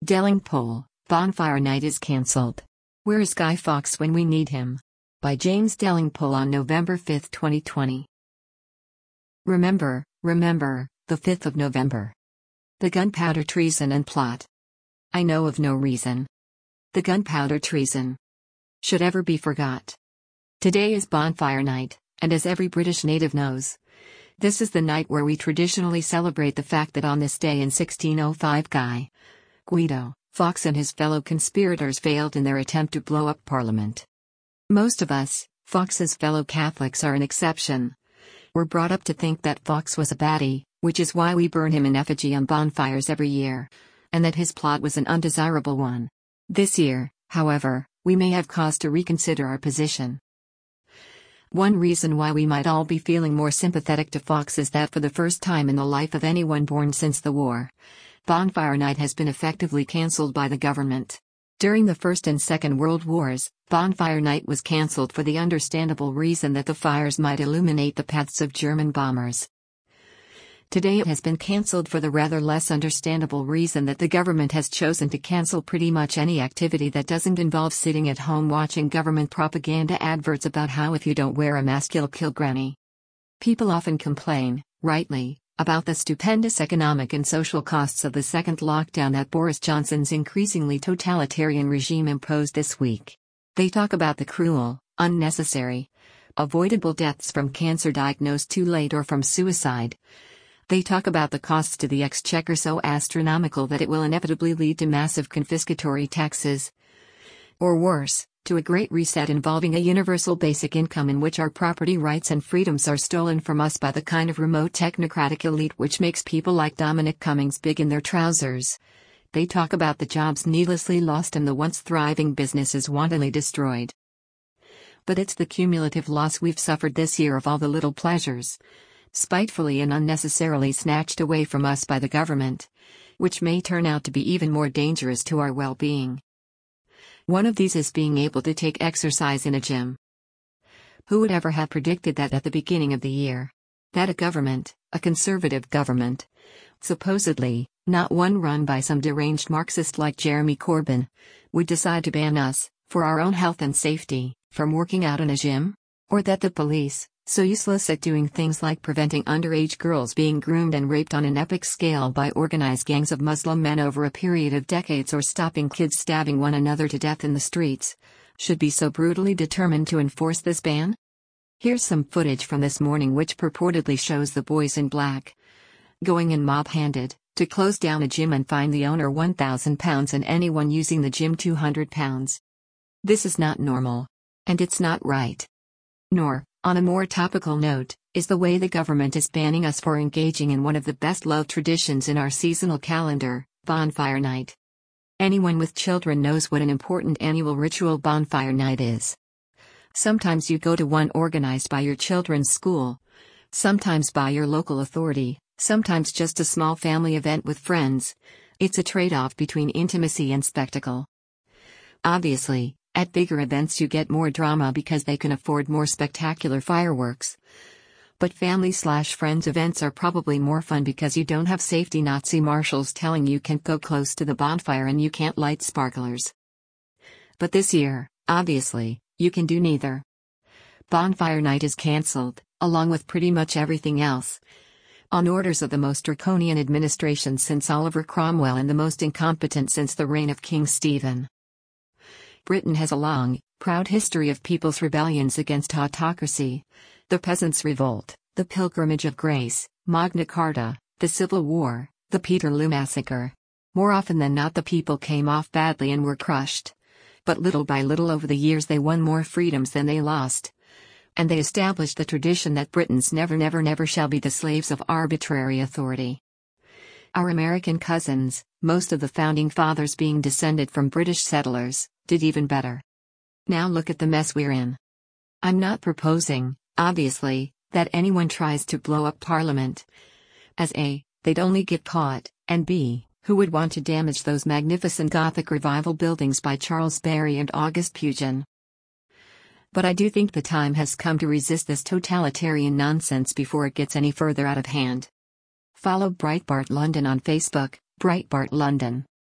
Delingpole, Bonfire Night is cancelled. Where is Guy Fawkes when we need him? By James Delingpole on November 5, 2020. Remember, the 5th of November. The gunpowder treason and plot. I know of no reason the gunpowder treason should ever be forgot. Today is Bonfire Night, and as every British native knows, this is the night where we traditionally celebrate the fact that on this day in 1605 Guy Fawkes and his fellow conspirators failed in their attempt to blow up Parliament. Most of us, Fawkes's fellow Catholics, are an exception. We're brought up to think that Fawkes was a baddie, which is why we burn him in effigy on bonfires every year, and that his plot was an undesirable one. This year, however, we may have cause to reconsider our position. One reason why we might all be feeling more sympathetic to Fawkes is that for the first time in the life of anyone born since the war, Bonfire Night has been effectively cancelled by the government. During the First and Second World Wars, Bonfire Night was cancelled for the understandable reason that the fires might illuminate the paths of German bombers. Today it has been cancelled for the rather less understandable reason that the government has chosen to cancel pretty much any activity that doesn't involve sitting at home watching government propaganda adverts about how if you don't wear a mask you'll kill granny. People often complain, rightly, about the stupendous economic and social costs of the second lockdown that Boris Johnson's increasingly totalitarian regime imposed this week. They talk about the cruel, unnecessary, avoidable deaths from cancer diagnosed too late or from suicide. They talk about the costs to the exchequer so astronomical that it will inevitably lead to massive confiscatory taxes. Or worse, to a great reset involving a universal basic income in which our property rights and freedoms are stolen from us by the kind of remote technocratic elite which makes people like Dominic Cummings big in their trousers. They talk about the jobs needlessly lost and the once thriving businesses wantonly destroyed. But it's the cumulative loss we've suffered this year of all the little pleasures, spitefully and unnecessarily snatched away from us by the government, which may turn out to be even more dangerous to our well-being. One of these is being able to take exercise in a gym. Who would ever have predicted that at the beginning of the year? That a government, a conservative government, supposedly, not one run by some deranged Marxist like Jeremy Corbyn, would decide to ban us, for our own health and safety, from working out in a gym? Or that the police, so useless at doing things like preventing underage girls being groomed and raped on an epic scale by organized gangs of Muslim men over a period of decades or stopping kids stabbing one another to death in the streets, should be so brutally determined to enforce this ban? Here's some footage from this morning which purportedly shows the boys in black going in mob-handed to close down a gym and fine the owner £1,000 and anyone using the gym £200. This is not normal. And it's not right. Nor, on a more topical note, is the way the government is banning us for engaging in one of the best-loved traditions in our seasonal calendar, Bonfire Night. Anyone with children knows what an important annual ritual Bonfire Night is. Sometimes you go to one organized by your children's school, sometimes by your local authority, sometimes just a small family event with friends. It's a trade-off between intimacy and spectacle. Obviously, at bigger events you get more drama because they can afford more spectacular fireworks. But family/friends events are probably more fun because you don't have safety Nazi marshals telling you can't go close to the bonfire and you can't light sparklers. But this year, obviously, you can do neither. Bonfire Night is cancelled, along with pretty much everything else, on orders of the most draconian administration since Oliver Cromwell and the most incompetent since the reign of King Stephen. Britain has a long, proud history of people's rebellions against autocracy. The Peasants' Revolt, the Pilgrimage of Grace, Magna Carta, the Civil War, the Peterloo Massacre. More often than not the people came off badly and were crushed. But little by little over the years they won more freedoms than they lost. And they established the tradition that Britons never shall be the slaves of arbitrary authority. Our American cousins, most of the founding fathers being descended from British settlers, did even better. Now look at the mess we're in. I'm not proposing, obviously, that anyone tries to blow up Parliament. As A, they'd only get caught, and B, who would want to damage those magnificent Gothic Revival buildings by Charles Barry and August Pugin? But I do think the time has come to resist this totalitarian nonsense before it gets any further out of hand. Follow Breitbart London on Facebook, Breitbart London.